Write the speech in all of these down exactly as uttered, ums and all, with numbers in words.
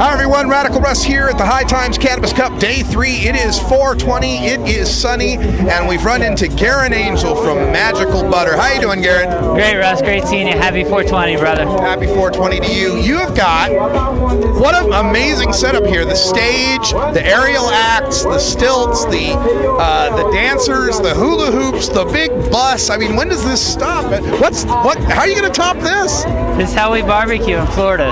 Hi everyone, Radical Russ here at the High Times Cannabis Cup Day three. It is four twenty, it is sunny, and we've run into Garen Angel from Magical Butter. How you doing, Garen? Great, Russ. Great seeing you. Happy four twenty, brother. Happy four twenty to you. You have got, what an amazing setup here. The stage, the aerial acts, the stilts, the uh, the dancers, the hula hoops, the big bus. I mean, when does this stop? What's what? How are you going to top this? This is how we barbecue in Florida.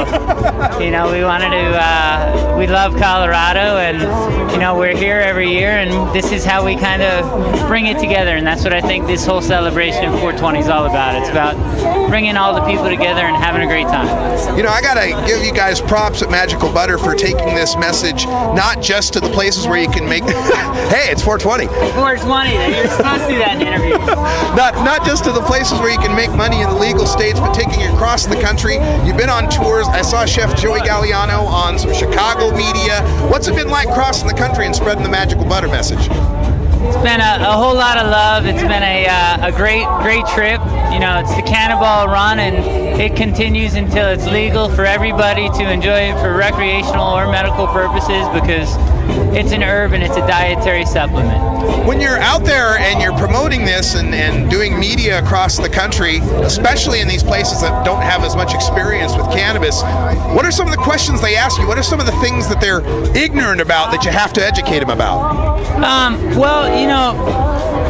So, you know, we wanted to, uh, we love Colorado, and, you know, we're here every year, and this is how we kind of bring it together. And that's what I think this whole celebration of four twenty is all about. It's about bringing all the people together and having a great time. You know, I got to give you guys props at Magical Butter for taking this message not just to the places where you can make, hey, it's four twenty. four twenty, you're supposed to do that in interviews. Not, not just to the places where you can make money in the legal states, but taking it across the country. You've been on tours. I saw Chef Joey Galliano on some Chicago media. What's it been like crossing the country and spreading the Magical Butter message? It's been a, a whole lot of love. It's been a, uh, a great, great trip. You know, it's the Cannonball Run, and it continues until it's legal for everybody to enjoy it for recreational or medical purposes, because it's an herb and it's a dietary supplement. When you're out there and you're promoting this and, and doing media across the country, especially in these places that don't have as much experience with cannabis, what are some of the questions they ask you? What are some of the things that they're ignorant about that you have to educate them about? Um, well, you know,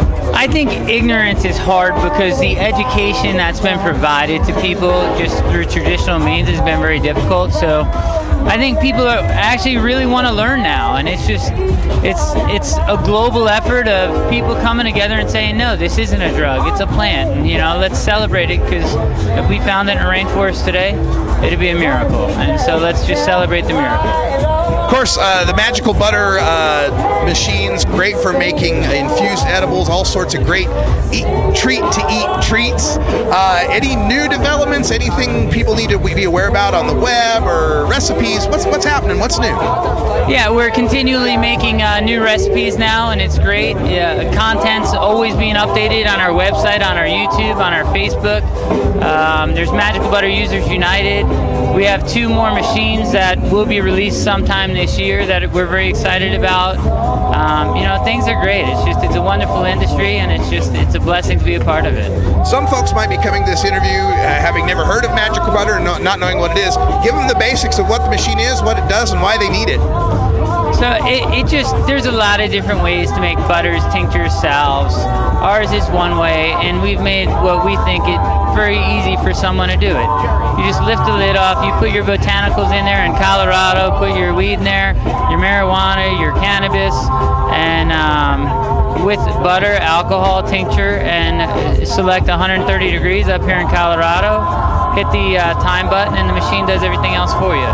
I think ignorance is hard because the education that's been provided to people just through traditional means has been very difficult. So I think people are actually really want to learn now, and it's just it's it's a global effort of people coming together and saying, no, this isn't a drug, it's a plant, and, you know, let's celebrate it, because if we found it in a rainforest today, it'd be a miracle, and so let's just celebrate the miracle. Of course, uh, the Magical Butter uh, machines, great for making infused edibles, all sorts of great eat, treat to eat treats. Uh, any new developments, anything people need to be aware about on the web or recipes? What's what's happening? What's new? Yeah, we're continually making uh, new recipes now, and it's great. Yeah, content's always being updated on our website, on our YouTube, on our Facebook. Um, there's Magical Butter Users United. We have two more machines that will be released sometime this year that we're very excited about. Um, you know, things are great. It's just, it's a wonderful industry, and it's just, it's a blessing to be a part of it. Some folks might be coming to this interview uh, having never heard of Magical Butter and not, not knowing what it is. Give them the basics of what the machine is, what it does, and why they need it. So it, it just, there's a lot of different ways to make butters, tinctures, salves. Ours is one way, and we've made what we think it very easy for someone to do it. You just lift the lid off, you put your botanicals in there in Colorado, put your weed in there, your marijuana, your cannabis, and um, with butter, alcohol, tincture, and select one hundred thirty degrees up here in Colorado. Hit the uh, time button, and the machine does everything else for you.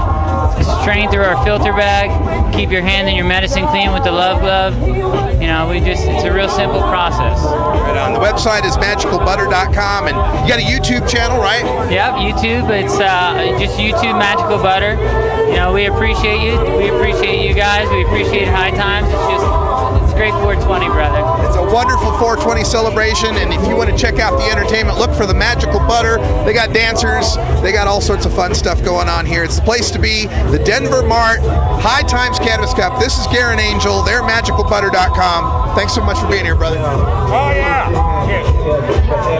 So it's strain through our filter bag, keep your hand and your medicine clean with the Love Glove. You know, we just, it's a real simple process. Right on. The website is magical butter dot com, and you got a YouTube channel, right? Yep, YouTube. It's uh, just YouTube Magical Butter. You know, we appreciate you. We appreciate you guys. We appreciate High Times. It's just, it's great four twenty, brother. It's a wonderful four twenty celebration, and if you want to check out the entertainment, look for the Magical Butter. They got dancers. They got all sorts of fun stuff going on here. It's the place to be. The Denver Mart, High Times Cannabis Cup. This is Garen Angel. They're magical butter dot com. Thanks so much for being here, brother. Oh, yeah.